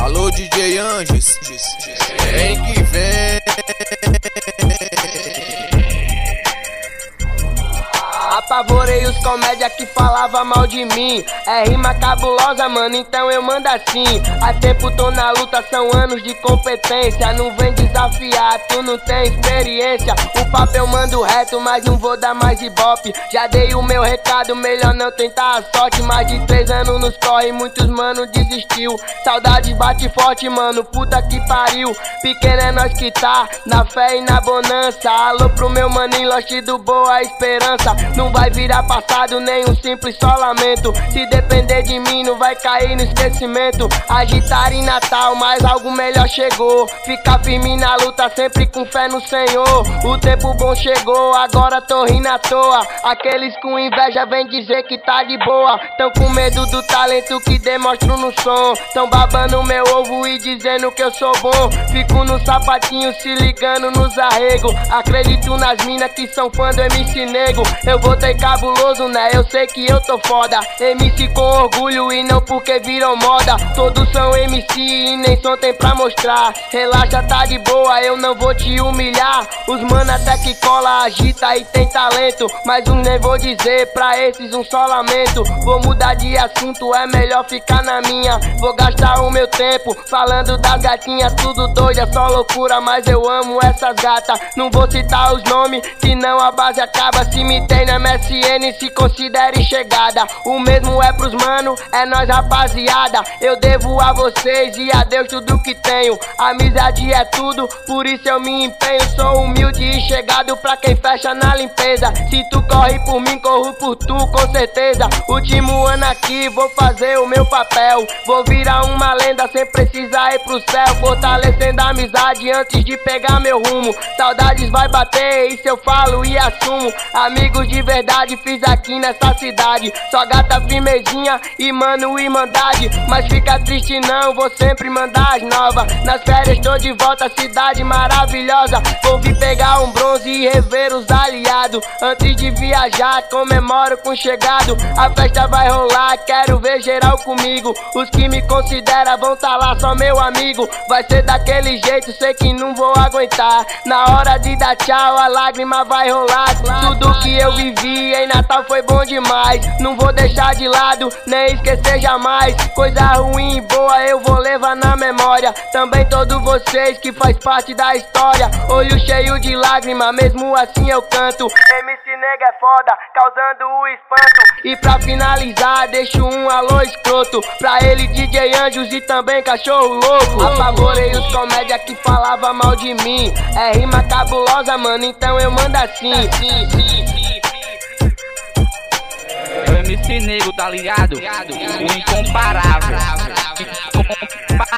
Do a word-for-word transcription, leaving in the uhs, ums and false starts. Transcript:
Alô D J Anjos, vem que vem. Apavorei os comédia que falava mal de mim. É rima cabulosa, mano, então eu mando assim. Há tempo tô na luta, são anos de competência. Não vem desafiar, tu não tem experiência. O papo eu mando reto, mas não vou dar mais ibope. Já dei o meu recado, melhor não tentar a sorte. Mais de três anos nos corre, muitos mano desistiu. Saudades bate forte, mano, puta que pariu. Pequeno é nós que tá, na fé e na bonança. Alô pro meu maninho, Lost do Boa Esperança. Não vai virar passado, nem um simples só lamento. Se depender de mim, não vai cair no esquecimento. Agitar em Natal, mas algo melhor chegou. Ficar firme na luta, sempre com fé no Senhor. O tempo bom chegou, agora tô rindo à toa. Aqueles com inveja vem dizer que tá de boa. Tão com medo do talento que demonstro no som. Tão babando meu ovo e dizendo que eu sou bom. Fico no sapatinho se ligando nos arregos. Acredito nas minas que são fã do M C Nego. Eu voltei cabuloso, né? Eu sei que eu tô foda. M C com orgulho e não porque viram moda. Todos são M C e nem som tem pra mostrar. Relaxa, tá de boa, eu não vou te humilhar. Os mano até que cola, agita e tem talento. Mas um nem vou dizer, pra esses um só lamento. Vou mudar de assunto, é melhor ficar na minha. Vou gastar o meu tempo falando das gatinhas. Tudo doido, é só loucura, mas eu amo essas gatas. Não vou citar os nomes, senão a base acaba. Se me tem no M S N, se considere chegada. O mesmo é pros mano, é nós rapaziada. Eu devo a vocês e a Deus tudo que tenho. Amizade é tudo, por isso eu me empenho. Sou humilde e chegado pra quem fecha na limpeza. Se tu corre por mim, corro por tu, com certeza. Último ano aqui, vou fazer o meu papel. Vou virar uma lenda sem precisar ir pro céu. Fortalecendo a amizade antes de pegar meu rumo. Saudades vai bater, isso eu falo e assumo. Amigos de verdade fiz aqui nessa cidade. Só gata firmezinha e mano irmandade. Mas fica triste não, vou sempre mandar as novas. Nas férias tô de volta, cidade maravilhosa. Vou vir pegar um bronze e rever os aliados. Antes de viajar, comemoro com chegado. A festa vai rolar, quero ver geral comigo. Os que me consideram vão tá lá, só meu amigo. Vai ser daquele jeito, sei que não vou aguentar. Na hora de dar tchau, a lágrima vai rolar. Tudo que eu vivi em Natal foi bom demais. Não vou deixar de lado, nem esquecer jamais. Coisa ruim e boa eu vou levar na memória. Também todos vocês que faz parte da história. Olho cheio de lágrima, mesmo assim eu canto. M C Nego é foda, causando o espanto. E pra finalizar, deixo um alô escroto pra ele D J Anjos e também cachorro louco. Apavorei os comédia que falava mal de mim. É rima cabulosa, mano, então eu mando assim. O M C Nego, tá ligado? O incomparável.